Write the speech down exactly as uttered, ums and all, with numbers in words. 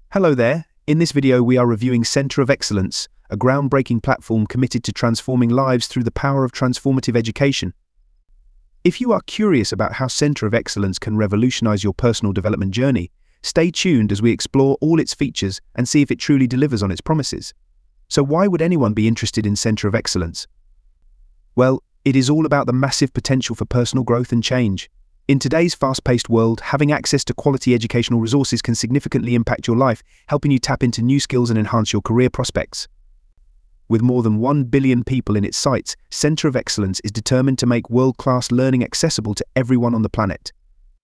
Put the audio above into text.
Hello there. In this video we are reviewing Centre of Excellence, a groundbreaking platform committed to transforming lives through the power of transformative education. If you are curious about how Centre of Excellence can revolutionize your personal development journey, stay tuned as we explore all its features and see if it truly delivers on its promises. So why would anyone be interested in Centre of Excellence? Well, it is all about the massive potential for personal growth and change. In today's fast-paced world, having access to quality educational resources can significantly impact your life, helping you tap into new skills and enhance your career prospects. With more than one billion people in its sights, Centre of Excellence is determined to make world-class learning accessible to everyone on the planet.